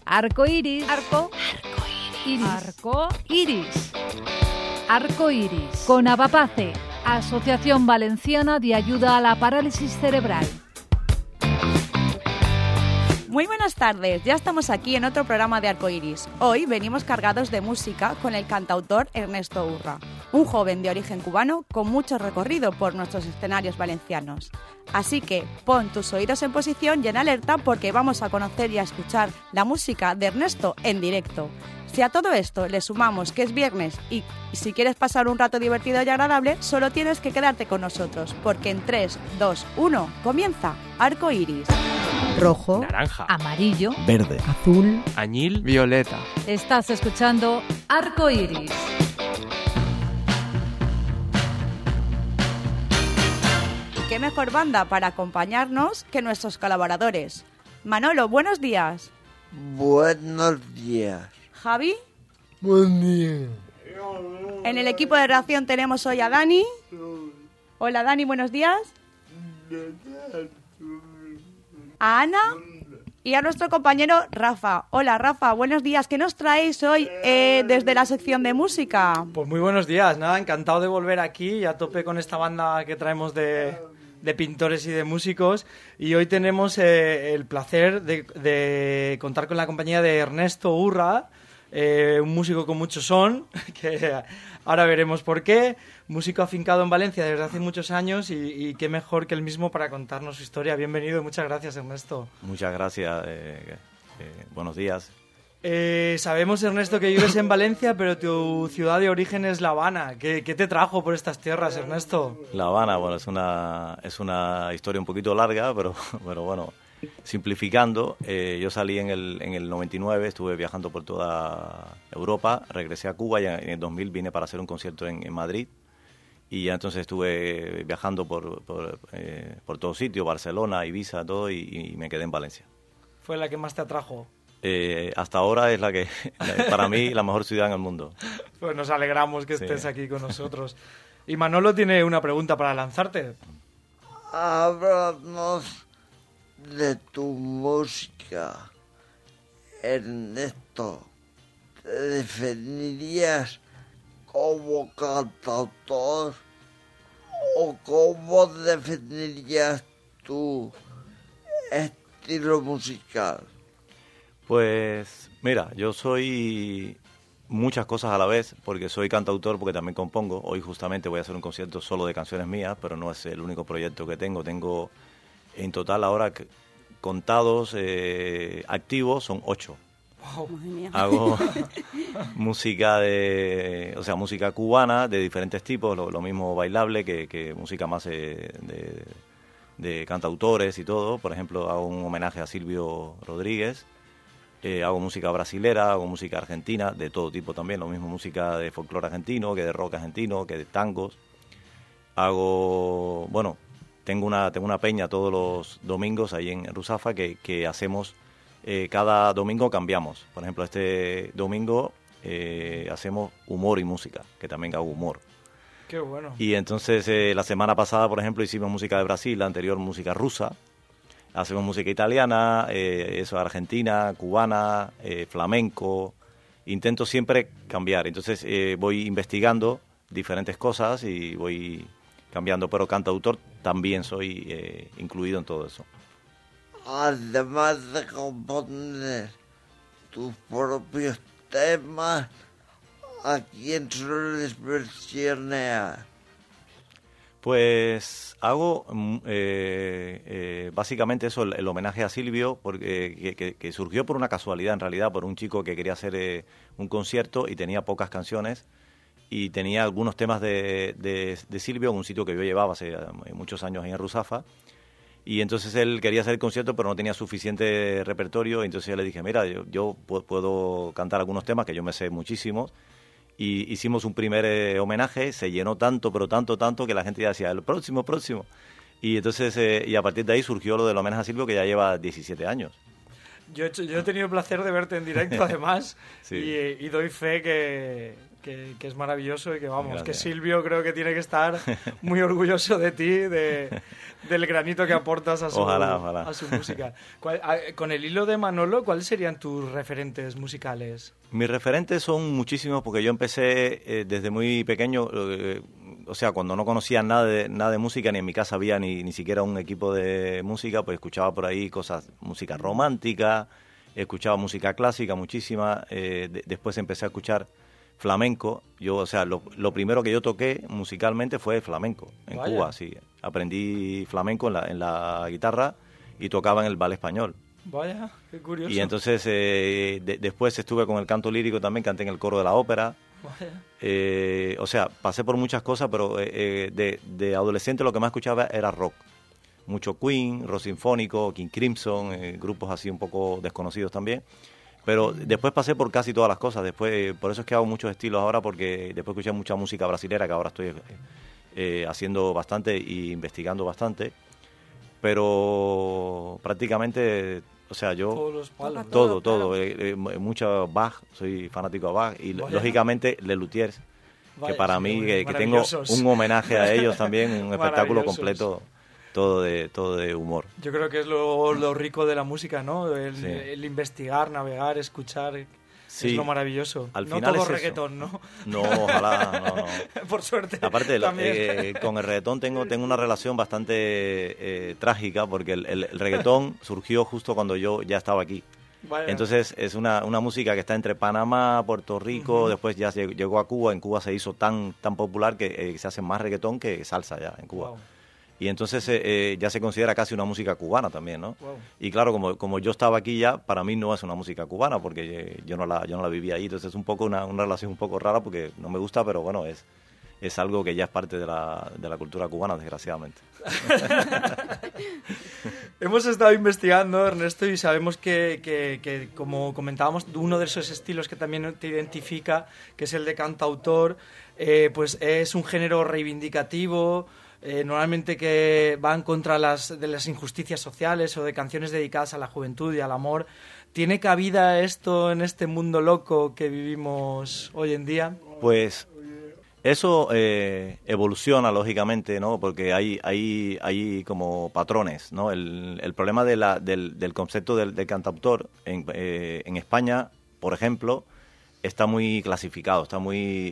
Arco iris. Arco iris. Arco iris. Arco iris. Con Avapace, Asociación Valenciana de Ayuda a la Parálisis Cerebral. Muy buenas tardes, ya estamos aquí en otro programa de Arco Iris. Hoy venimos cargados de música con el cantautor Ernesto Urra, un joven de origen cubano con mucho recorrido por nuestros escenarios valencianos. Así que pon tus oídos en posición y en alerta porque vamos a conocer y a escuchar la música de Ernesto en directo. Si a todo esto le sumamos que es viernes y si quieres pasar un rato divertido y agradable, solo tienes que quedarte con nosotros, porque en 3, 2, 1 comienza Arco Iris. Rojo, naranja, amarillo, verde, azul, añil, violeta. Estás escuchando Arco Iris. ¿Y qué mejor banda para acompañarnos que nuestros colaboradores? Manolo, buenos días. Buenos días. Javi. Buen día. En el equipo de redacción tenemos hoy a Dani. Hola Dani, buenos días. A Ana y a nuestro compañero Rafa. Hola Rafa, buenos días. ¿Qué nos traéis hoy desde la sección de música? Pues muy buenos días, nada, encantado de volver aquí y a tope con esta banda que traemos de pintores y de músicos. Y hoy tenemos el placer de contar con la compañía de Ernesto Urra, un músico con mucho son, que ahora veremos por qué, músico afincado en Valencia desde hace muchos años y qué mejor que él mismo para contarnos su historia. Bienvenido y muchas gracias, Ernesto. Muchas gracias, buenos días. Sabemos, Ernesto, que vives en Valencia, pero tu ciudad de origen es La Habana. ¿Qué te trajo por estas tierras, Ernesto? La Habana, bueno, es una historia un poquito larga, pero bueno, simplificando, yo salí en el 99, estuve viajando por toda Europa, regresé a Cuba y en el 2000 vine para hacer un concierto en Madrid. Y ya entonces estuve viajando por todo sitio, Barcelona, Ibiza, todo, y me quedé en Valencia. ¿Fue la que más te atrajo? Hasta ahora es para mí, la mejor ciudad en el mundo. Pues nos alegramos que sí. estés aquí con nosotros. Y Manolo tiene una pregunta para lanzarte. Háblanos de tu música. Ernesto, ¿te definirías como cantautor o cómo definirías tu estilo musical? Pues mira, yo soy muchas cosas a la vez, porque soy cantautor, porque también compongo. Hoy justamente voy a hacer un concierto solo de canciones mías, pero no es el único proyecto que tengo. Tengo en total ahora contados activos son 8. Wow. Madre mía. Hago música música cubana de diferentes tipos, lo mismo bailable que música más de cantautores y todo. Por ejemplo, hago un homenaje a Silvio Rodríguez. Hago música brasilera, hago música argentina, de todo tipo también, lo mismo música de folclore argentino, que de rock argentino, que de tangos. Tengo una peña todos los domingos ahí en Ruzafa que hacemos, cada domingo cambiamos. Por ejemplo, este domingo hacemos humor y música, que también hago humor. Qué bueno. Y entonces la semana pasada, por ejemplo, hicimos música de Brasil, la anterior música rusa. Hacemos música italiana, argentina, cubana, flamenco. Intento siempre cambiar. Entonces voy investigando diferentes cosas y voy cambiando. Pero cantautor también soy incluido en todo eso. Además de componer tus propios temas, ¿a quién sueles versionear? Pues hago básicamente eso, el homenaje a Silvio, porque que surgió por una casualidad en realidad, por un chico que quería hacer un concierto y tenía pocas canciones y tenía algunos temas de Silvio en un sitio que yo llevaba hace muchos años en Ruzafa. Y entonces él quería hacer el concierto, pero no tenía suficiente repertorio. Entonces yo le dije, mira, yo puedo cantar algunos temas, que yo me sé muchísimos. Y hicimos un primer homenaje, se llenó tanto, pero tanto, que la gente ya decía, el próximo. Y entonces, y a partir de ahí surgió lo del homenaje a Silvio, que ya lleva 17 años. Yo he tenido el placer de verte en directo, además, Sí. y doy fe que es maravilloso y que, vamos, Gracias. que Silvio creo que tiene que estar muy orgulloso de ti, del granito que aportas a su, Ojalá. a su música. Con el hilo de Manolo, ¿cuáles serían tus referentes musicales? Mis referentes son muchísimos porque yo empecé desde muy pequeño, o sea, cuando no conocía nada de música, ni en mi casa había ni siquiera un equipo de música, pues escuchaba por ahí música romántica, escuchaba música clásica muchísima, después empecé a escuchar flamenco. Yo, o sea, lo primero que yo toqué musicalmente fue flamenco en Vaya. Cuba, sí. Aprendí flamenco en la guitarra y tocaba en el ballet español. Vaya, qué curioso. Y entonces después estuve con el canto lírico también, canté en el coro de la ópera. Vaya. O sea, pasé por muchas cosas, pero de adolescente lo que más escuchaba era rock. Mucho Queen, rock sinfónico, King Crimson, grupos así un poco desconocidos también. Pero después pasé por casi todas las cosas. Después, por eso es que hago muchos estilos ahora, porque después escuché mucha música brasilera, que ahora estoy haciendo bastante e investigando bastante. Pero prácticamente, o sea, yo... Todos los palos, ¿no? Todo. Mucho Bach, soy fanático de Bach. Y Vaya. lógicamente, Les Luthiers, Vaya, que para sí, mí, que tengo maravillosos. un homenaje a ellos también, un espectáculo Maravillosos. completo, todo de humor. Yo creo que es lo rico de la música, ¿no? Sí. El investigar, navegar, escuchar, Sí. es lo maravilloso. Al no final todo es eso. reggaetón, ¿no? No, ojalá, no. Por suerte. Aparte, también. con el reggaetón tengo una relación bastante trágica, porque el reggaetón surgió justo cuando yo ya estaba aquí. Vaya. Entonces es una música que está entre Panamá, Puerto Rico, después ya llegó a Cuba. En Cuba se hizo tan popular que se hace más reggaetón que salsa ya en Cuba. Wow. Y entonces ya se considera casi una música cubana también, ¿no? Wow. Y claro, como yo estaba aquí ya, para mí no es una música cubana, porque yo no la viví ahí. Entonces es un poco una relación un poco rara, porque no me gusta, pero bueno, es algo que ya es parte de la cultura cubana, desgraciadamente. Hemos estado investigando, Ernesto, y sabemos que, como comentábamos, uno de esos estilos que también te identifica, que es el de cantautor, pues es un género reivindicativo, normalmente que van contra de las injusticias sociales o de canciones dedicadas a la juventud y al amor. ¿Tiene cabida esto en este mundo loco que vivimos hoy en día? Pues eso evoluciona, lógicamente, ¿no? Porque hay como patrones, ¿no? El problema del concepto del cantautor en España, por ejemplo, está muy clasificado, está muy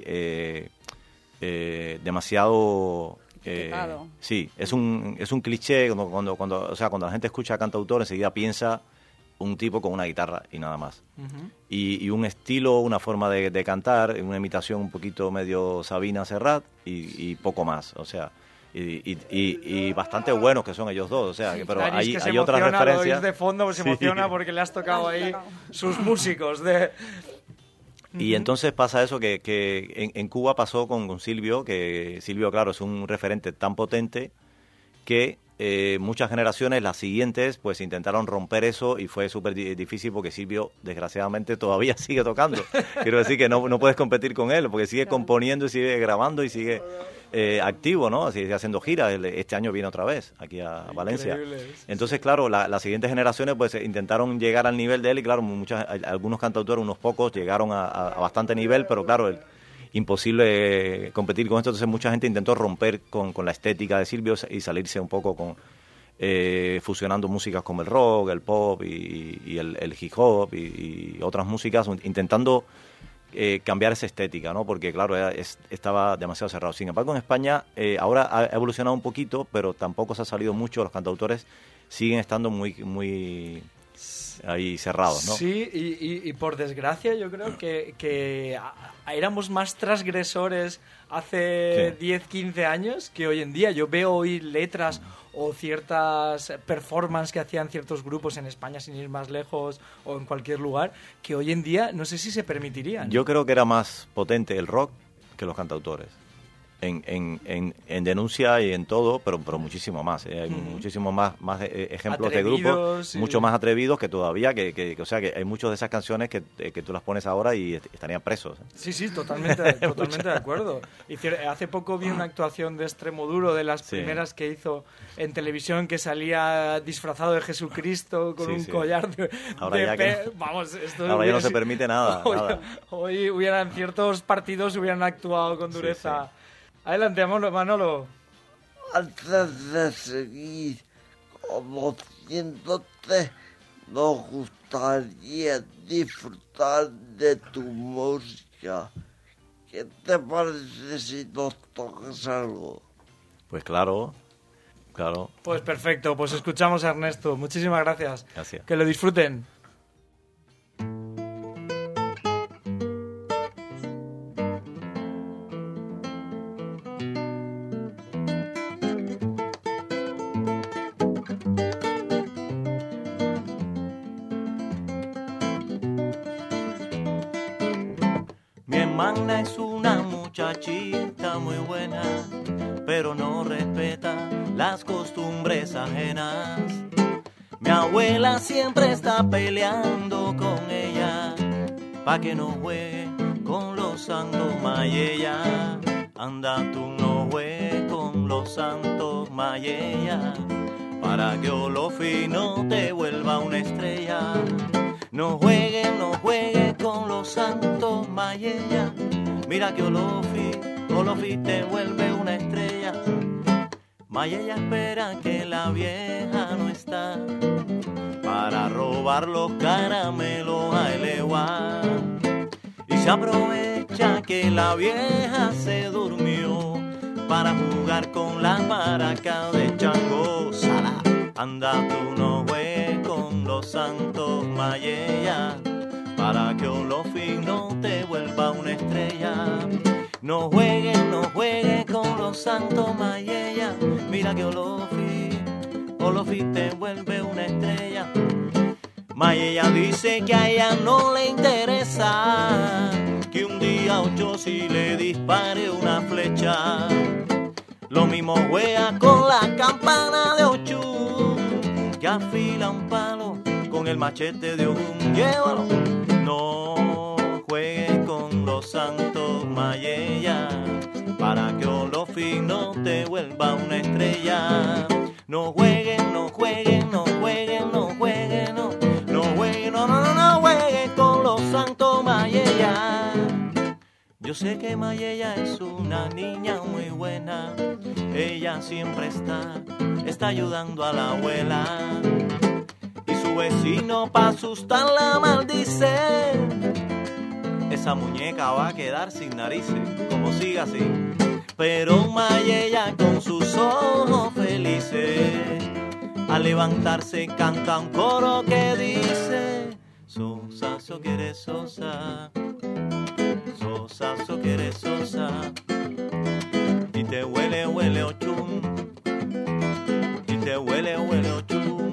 demasiado... sí, es un cliché cuando la gente escucha cantautor, enseguida piensa un tipo con una guitarra y nada más. Uh-huh. Y un estilo, una forma de cantar, una imitación un poquito medio Sabina Serrat y poco más, o sea, y bastante buenos que son ellos dos, o sea, pero Claris, hay otras referencias. Lo oís de fondo, pues se Sí. emociona porque le has tocado ahí sus músicos Y entonces pasa eso que en Cuba pasó con Silvio, que Silvio, claro, es un referente tan potente que muchas generaciones, las siguientes, pues intentaron romper eso y fue súper difícil porque Silvio, desgraciadamente, todavía sigue tocando. Quiero decir que no puedes competir con él porque sigue componiendo y sigue grabando y sigue activo, ¿no? Sigue haciendo giras. Este año viene otra vez aquí a Valencia. Increíble. Entonces, claro, las siguientes generaciones pues intentaron llegar al nivel de él y, claro, algunos cantautores, unos pocos, llegaron a bastante nivel, pero claro, imposible competir con esto. Entonces mucha gente intentó romper con la estética de Silvio y salirse un poco con fusionando músicas como el rock, el pop y el hip hop y otras músicas, intentando cambiar esa estética, ¿no? Porque claro, estaba demasiado cerrado. Sin embargo, en España ahora ha evolucionado un poquito, pero tampoco se ha salido mucho. Los cantautores siguen estando muy ahí cerrados, ¿no? Sí, y por desgracia yo creo que éramos más transgresores hace 10, 15 años que hoy en día. Yo veo hoy letras o ciertas performances que hacían ciertos grupos en España, sin ir más lejos, o en cualquier lugar, que hoy en día no sé si se permitirían. Yo creo que era más potente el rock que los cantautores. en denuncia y en todo, pero muchísimo más. Hay muchísimos más ejemplos de grupos, sí. Mucho más atrevidos que todavía, o sea, que hay muchas de esas canciones que tú las pones ahora y estarían presos. Sí, totalmente de acuerdo. Hace poco vi una actuación de Extremoduro, de las primeras que hizo en televisión, que salía disfrazado de Jesucristo con un collar de ahora Vamos, esto ahora ya no se permite nada. Hoy hubieran ciertos partidos hubieran actuado con dureza. Sí. Adelante, Manolo. Antes de seguir conociéndote, nos gustaría disfrutar de tu música. ¿Qué te parece si nos tocas algo? Pues claro. Pues perfecto, pues escuchamos a Ernesto. Muchísimas gracias. Gracias. Que lo disfruten. Mi hermana es una muchachita muy buena, pero no respeta las costumbres ajenas. Mi abuela siempre está peleando con ella, pa' que no juegue con los santos mayella. Anda tú no juegues con los santos mayella, para que Olofi no te vuelva una estrella. No juegue con los santos mayella, mira que Olofi te vuelve una estrella. Mayella espera que la vieja no está, para robar los caramelos a Eleguá. Y se aprovecha que la vieja se durmió, para jugar con las maracas de Chango. Sala, anda tú no juegues con los santos mayella, para que Olofi no te vuelva una estrella. No juegues con los santos mayella, mira que Olofi te vuelve una estrella. Mayella dice que a ella no le interesa que un día Ocho sí le dispare una flecha. Lo mismo juega con la campana de Ocho, que afila un palo con el machete de un llévalo. No juegues con los santos mayella, para que Olofi no te vuelva una estrella. No juegues con los santos mayella. Yo sé que Mayella es una niña muy buena, ella siempre está ayudando a la abuela. Y su vecino pa' asustarla maldice, esa muñeca va a quedar sin narices, como siga así. Pero Mayella con sus ojos felices, al levantarse canta un coro que dice: Sosa, so quiere Sosa, Sosa, so quiere Sosa, y te huele Ochum, y te huele Ochum.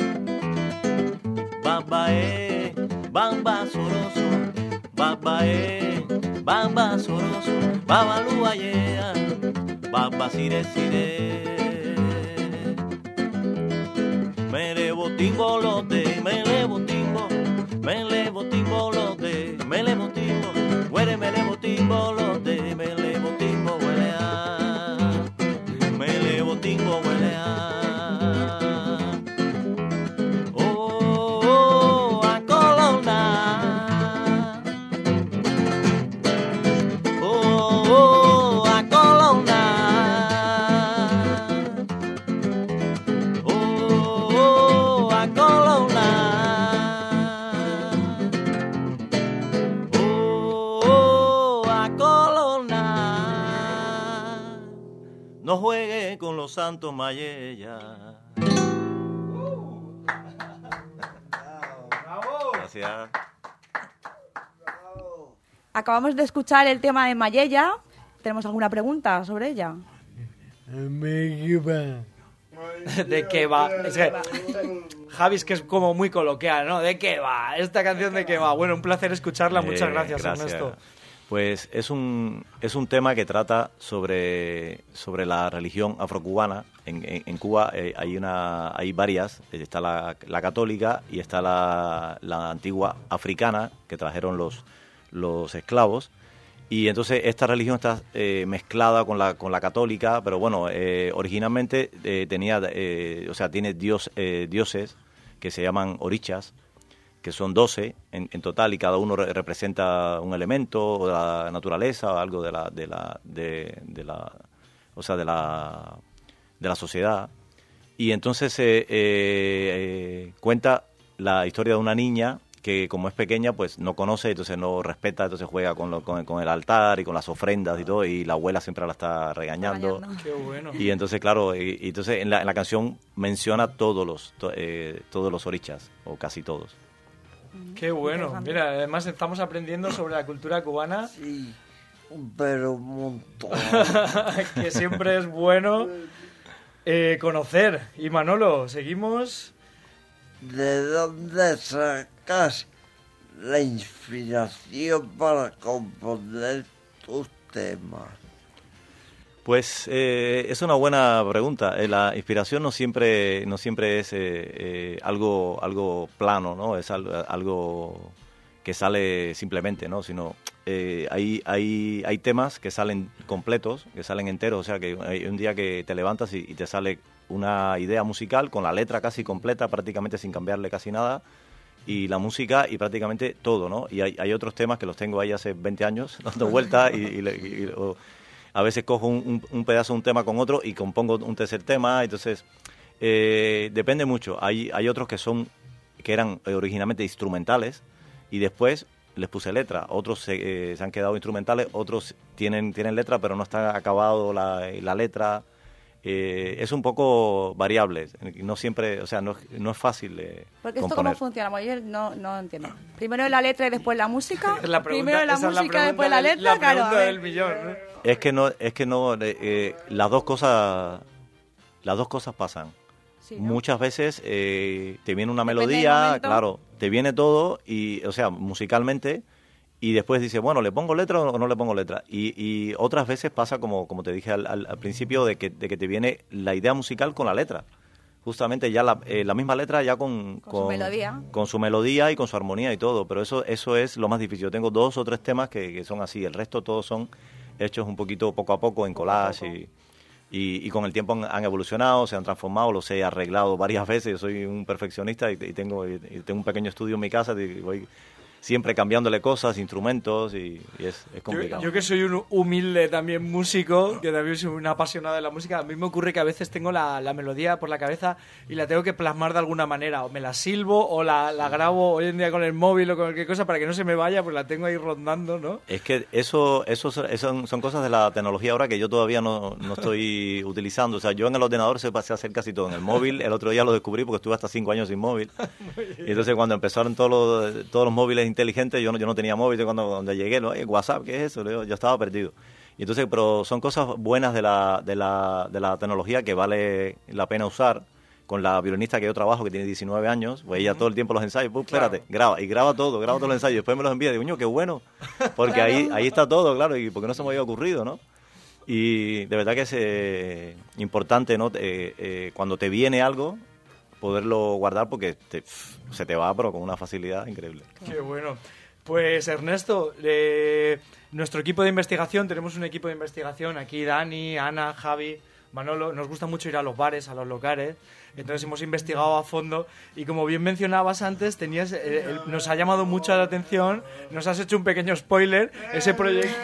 Bamba soroso, bamba soroso, baba luayea, baba sire. Me levo timbolote, me levo timbolote, me levo timbo, huele me levo timbolote, me levo timbo, huele a, me levo timbo, huele a. No juegue con los santos mayella. Gracias. Acabamos de escuchar el tema de Mayella. ¿Tenemos alguna pregunta sobre ella? ¿De qué va? Es que, Javi, es que es como muy coloquial, ¿no? ¿De qué va? ¿Esta canción de qué va? Bueno, un placer escucharla. Muchas gracias, Ernesto. Pues es un tema que trata sobre la religión afrocubana. En Cuba hay varias, está la católica y está la antigua africana, que trajeron los esclavos. Y entonces esta religión está mezclada con la católica, pero bueno, originalmente tiene dioses que se llaman orichas, que son 12 en total, y cada uno representa un elemento o la naturaleza o algo de la sociedad. Y entonces cuenta la historia de una niña que, como es pequeña, pues no conoce, entonces no respeta, entonces juega con el altar y con las ofrendas y todo, y la abuela siempre la está regañando. Qué bueno. Y entonces, claro, y entonces en la canción menciona todos los orichas, o casi todos. Qué bueno. Mira, además estamos aprendiendo sobre la cultura cubana. Sí, pero un montón. Que siempre es bueno conocer. Y Manolo, seguimos. ¿De dónde sacas la inspiración para componer tus temas? Pues es una buena pregunta. La inspiración no siempre es algo plano, ¿no? Es algo que sale simplemente, ¿no? Sino hay temas que salen completos, que salen enteros. O sea, que hay un día que te levantas y te sale una idea musical con la letra casi completa, prácticamente sin cambiarle casi nada, y la música y prácticamente todo, ¿no? Y hay otros temas que los tengo ahí hace 20 años dando vueltas o a veces cojo un pedazo de un tema con otro y compongo un tercer tema. Entonces depende mucho. Hay otros que eran originalmente instrumentales y después les puse letra. Otros se han quedado instrumentales, otros tienen letra pero no está acabado la letra. Es un poco variable, no siempre, o sea, no es fácil porque esto componer. cómo funciona, porque yo no entiendo. Primero la letra y después la música. La pregunta, primero la música, después la letra, la claro. pregunta del millón, ¿no? Es que no, las dos cosas pasan. Sí, ¿no? Muchas veces te viene una Depende del melodía, momento. claro, te viene todo y, o sea, musicalmente. Y después dice, bueno, ¿le pongo letra o no le pongo letra? Y otras veces pasa, como te dije al principio, de que te viene la idea musical con la letra. Justamente ya la misma letra ya con su melodía. Con su melodía y con su armonía y todo. Pero eso es lo más difícil. Yo tengo 2 o 3 temas que son así. El resto todos son hechos un poquito poco a poco en collage. Y con el tiempo han evolucionado, se han transformado, los he arreglado varias veces. Yo soy un perfeccionista y tengo un pequeño estudio en mi casa y voy siempre cambiándole cosas, instrumentos, y es complicado. Yo que soy un humilde también músico, que también soy un apasionado de la música, a mí me ocurre que a veces tengo la melodía por la cabeza y la tengo que plasmar de alguna manera, o me la silbo o la grabo hoy en día con el móvil o con cualquier cosa para que no se me vaya, pues la tengo ahí rondando, ¿no? Es que eso son cosas de la tecnología ahora que yo todavía no estoy utilizando. O sea, yo en el ordenador sé hacer casi todo. En el móvil, el otro día lo descubrí porque estuve hasta 5 años sin móvil. Y entonces cuando empezaron todos los móviles inteligentes, yo no tenía móvil. Cuando llegué, ¿no? WhatsApp, ¿qué es eso? Yo estaba perdido. Y entonces, pero son cosas buenas de la tecnología que vale la pena usar. Con la violinista que yo trabajo, que tiene 19 años, pues ella todo el tiempo los ensayos, pues espérate, graba todos los ensayos, después me los envía, digo, qué bueno, porque ahí está todo, claro, y porque no se me había ocurrido, ¿no? Y de verdad que es importante, ¿no? Cuando te viene algo, poderlo guardar porque se te va, pero con una facilidad increíble. Qué bueno. Pues Ernesto, nuestro equipo de investigación, tenemos un equipo de investigación aquí, Dani, Ana, Javi, Manolo, nos gusta mucho ir a los bares, a los locales, entonces hemos investigado a fondo y como bien mencionabas antes, nos ha llamado mucho la atención, nos has hecho un pequeño spoiler, ese proyecto...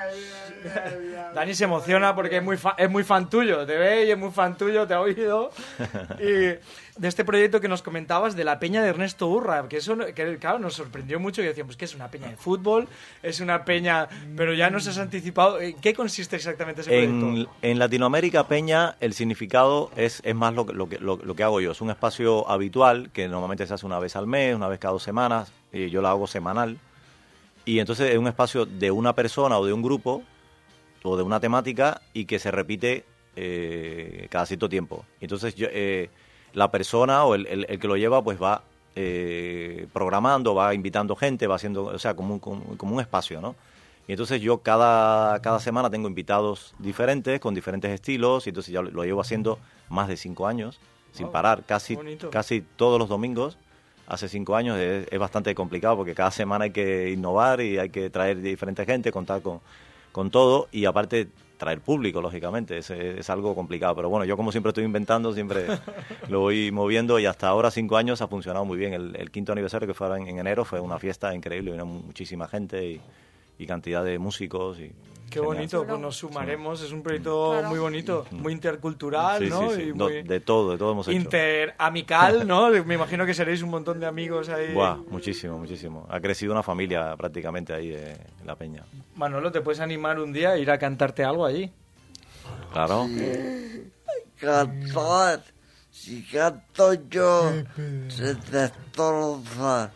Dani se emociona porque es muy fan tuyo, te ve y es muy fan tuyo, te ha oído. Y de este proyecto que nos comentabas de la peña de Ernesto Urra, que claro, nos sorprendió mucho y decíamos que es una peña de fútbol, es una peña, pero ya nos has anticipado. ¿En qué consiste exactamente ese proyecto? En Latinoamérica, peña, el significado es más lo que hago yo. Es un espacio habitual que normalmente se hace una vez al mes, una vez cada 2 semanas, y yo lo hago semanal. Y entonces es un espacio de una persona o de un grupo o de una temática y que se repite cada cierto tiempo. Entonces la persona o el que lo lleva pues va programando, va invitando gente, va haciendo, o sea, como un espacio, ¿no? Y entonces yo cada semana tengo invitados diferentes, con diferentes estilos, y entonces ya lo llevo haciendo más de 5 años, sin parar, casi todos los domingos. Hace 5 años es bastante complicado porque cada semana hay que innovar y hay que traer diferente gente, contar con todo, y aparte traer público, lógicamente, es algo complicado. Pero bueno, yo como siempre estoy inventando, siempre lo voy moviendo, y hasta ahora 5 años ha funcionado muy bien. El 5º aniversario, que fue ahora en enero, fue una fiesta increíble, vino muchísima gente y cantidad de músicos. Y qué bonito, pues nos sumaremos, es un proyecto muy bonito, muy intercultural, sí, ¿no? Sí, sí. Y muy de todo hemos hecho. Interamical, ¿no? Me imagino que seréis un montón de amigos ahí. Buah, muchísimo. Ha crecido una familia prácticamente ahí en la peña. Manolo, ¿te puedes animar un día a ir a cantarte algo allí? Claro. Sí. Cantar. Si canto yo, se destrozan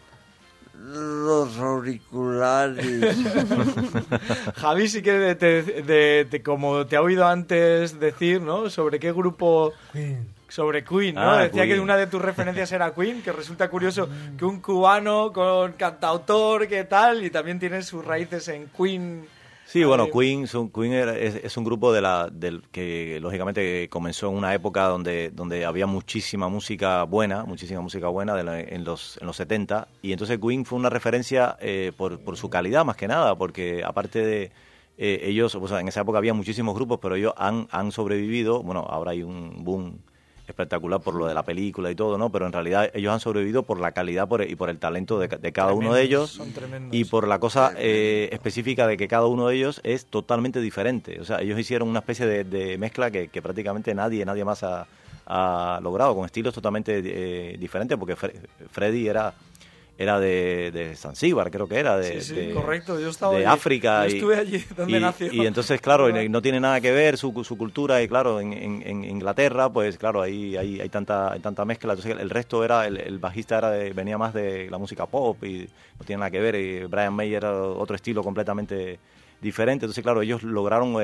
los auriculares. Javi sí que como te ha oído antes decir, ¿no? Sobre qué grupo... Sobre Queen, ¿no? Decía Queen. que una de tus referencias era Queen, que resulta curioso que un cubano con cantautor, ¿qué tal? Y también tiene sus raíces en Queen. Sí, bueno, Queen es un grupo que lógicamente comenzó en una época donde había muchísima música buena en los 70, y entonces Queen fue una referencia por su calidad más que nada, porque aparte de ellos, o sea, en esa época había muchísimos grupos, pero ellos han sobrevivido. Bueno, ahora hay un boom espectacular por lo de la película y todo, ¿no? Pero en realidad ellos han sobrevivido por la calidad y por el talento de cada uno de ellos, y por la cosa específica de que cada uno de ellos es totalmente diferente. O sea, ellos hicieron una especie de mezcla que prácticamente nadie más ha logrado, con estilos totalmente diferentes, porque Freddie era de Zanzíbar, creo que era, correcto, yo estaba de allí. África. Yo estuve allí donde nació. Y entonces, claro, no tiene nada que ver su cultura, y claro, en Inglaterra, pues claro, ahí hay tanta mezcla. Entonces el resto el bajista venía más de la música pop, y no tiene nada que ver, y Brian May era otro estilo completamente diferente. Entonces, claro, ellos lograron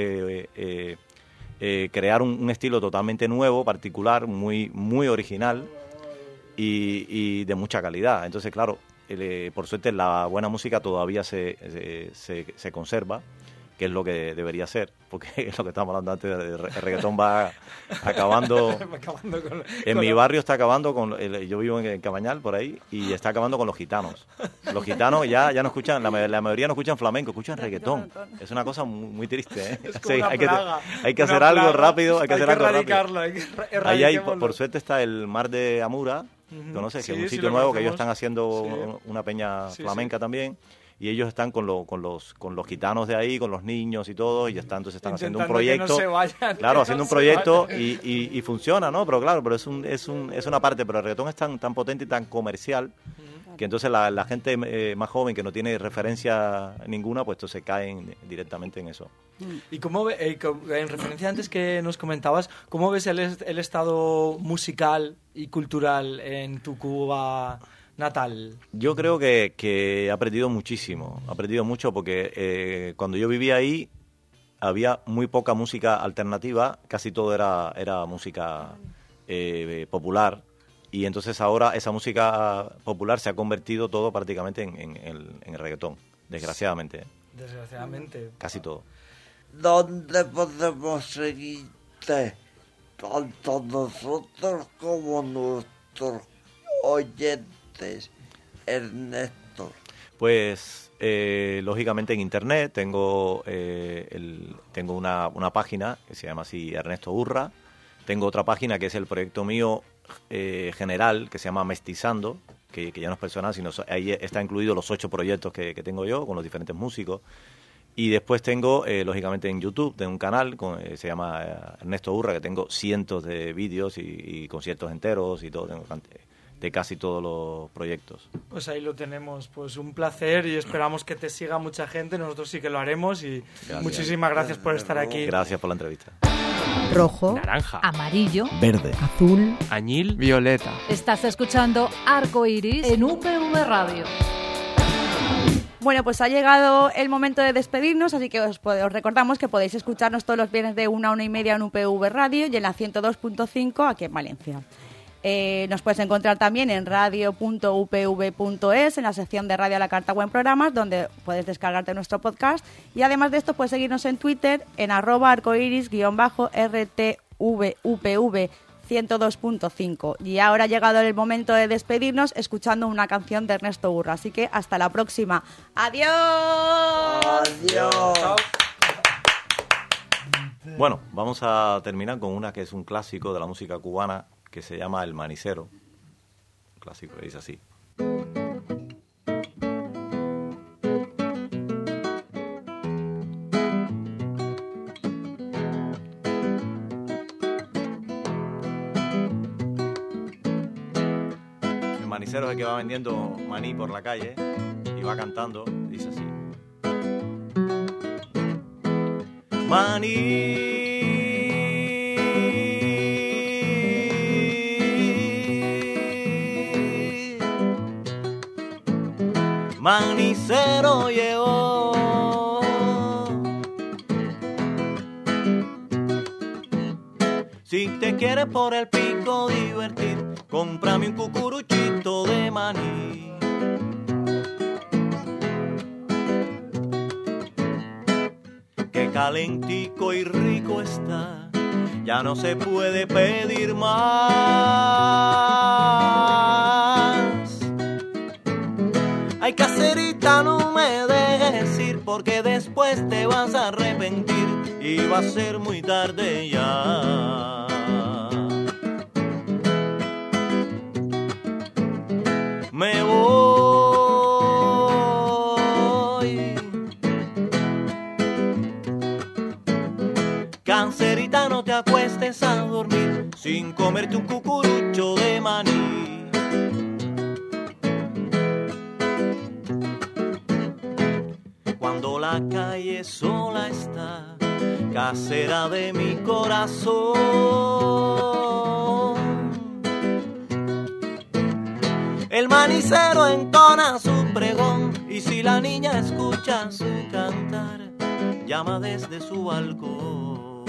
crear un estilo totalmente nuevo, particular, muy, muy original, y de mucha calidad. Entonces, claro, por suerte la buena música todavía se conserva, que es lo que debería ser, porque es lo que estábamos hablando antes, el reggaetón va acabando. En mi barrio está acabando yo vivo en Cabañal, por ahí, y está acabando con los gitanos. Los gitanos ya no escuchan, la mayoría no escuchan flamenco, escuchan reggaetón. Es una cosa muy, muy triste, ¿eh? Es como una plaga, hay que hacer algo rápido, hay que erradicarlo. Ahí por suerte está el Mar de Amura, ¿conoces? Que es un sitio nuevo, que ellos están haciendo una peña flamenca también. Y ellos están con los gitanos de ahí, con los niños y todo, y entonces están haciendo un proyecto. Que no se vayan, claro, haciendo un proyecto y funciona, ¿no? Pero claro, es una parte, pero el reggaetón es tan potente y tan comercial, que entonces la gente más joven, que no tiene referencia ninguna, pues entonces caen directamente en eso. Y cómo en referencia antes que nos comentabas, ¿cómo ves el estado musical y cultural en tu Cuba natal? Yo creo que he aprendido muchísimo, porque cuando yo vivía ahí había muy poca música alternativa, casi todo era música popular, y entonces ahora esa música popular se ha convertido todo prácticamente en el reggaetón, desgraciadamente. Desgraciadamente. Casi todo. ¿Dónde podemos seguirte? Tanto nosotros como nuestros oyentes, Ernesto. Pues lógicamente en internet tengo una página que se llama así Ernesto Urra. Tengo otra página que es el proyecto mío general, que se llama Mestizando, que ya no es personal, sino ahí está incluido los 8 proyectos que tengo yo con los diferentes músicos. Y después tengo, lógicamente, en YouTube, tengo un canal, se llama Ernesto Urra, que tengo cientos de vídeos y conciertos enteros y todo, tengo de casi todos los proyectos. Pues ahí lo tenemos, pues un placer, y esperamos que te siga mucha gente, nosotros sí que lo haremos, y gracias. Muchísimas gracias por estar aquí. Gracias por la entrevista. Rojo, naranja, amarillo, verde, azul, añil, violeta. Estás escuchando Arco Iris en UPV Radio. Bueno, pues ha llegado el momento de despedirnos, así que os recordamos que podéis escucharnos todos los viernes de 1 a 1:30 en UPV Radio y en la 102.5 aquí en Valencia. Nos puedes encontrar también en radio.upv.es, en la sección de Radio a la Carta o en programas, donde puedes descargarte nuestro podcast. Y además de esto, puedes seguirnos en Twitter en @arcoiris_rtvupv 102.5. Y ahora ha llegado el momento de despedirnos escuchando una canción de Ernesto Urra. Así que hasta la próxima. ¡Adiós! Adiós. Bueno, vamos a terminar con una que es un clásico de la música cubana, que se llama El Manicero. Un clásico que dice así. El manicero es el que va vendiendo maní por la calle y va cantando, dice así. Maní, manicero llegó, si te quieres por el pico divertir, cómprame un cucuruchito de maní. Que calentico y rico está, ya no se puede pedir más. Ay, caserita, no me dejes ir, porque después te vas a arrepentir y va a ser muy tarde ya. Me voy. Cancerita, no te acuestes a dormir sin comerte un cucurucho de maní. Cuando la calle sola está, casera de mi corazón, el manicero entona su pregón, y si la niña escucha su cantar, llama desde su balcón.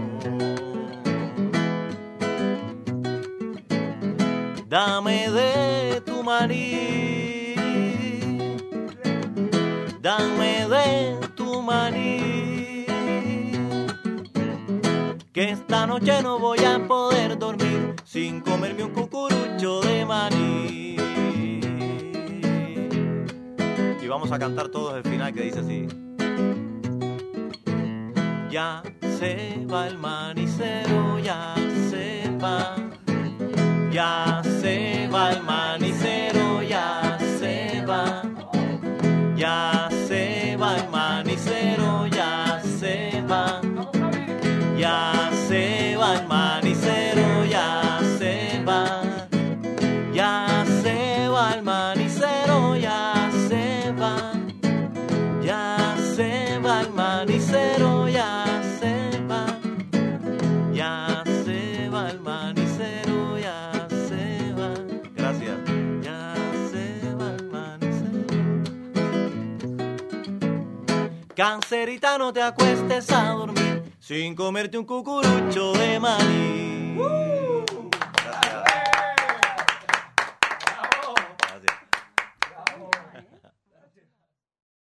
Dame de tu maní, dame de tu maní, que esta noche no voy a poder dormir sin comerme un cucurucho de maní. Y vamos a cantar todos el final, que dice así. Ya se va el manicero, ya se va. Ya se va el manicero, ya se va. Ya se va el manicero, ya se va. Ya se va el manicero, ya se va. Ya se va el manicero, ya se va. Ya se va el manicero, ya se va. Ya se va el manicero, ya se va. Gracias. Ya se va el manicero. Cancerita, no te acuestes a dormir sin comerte un cucurucho de maní.